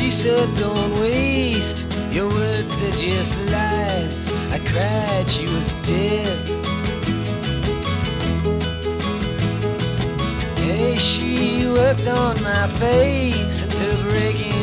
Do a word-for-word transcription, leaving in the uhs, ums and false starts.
She said, don't waste your words, they're just lies. I cried, she was dead. Hey, she worked on my face until breaking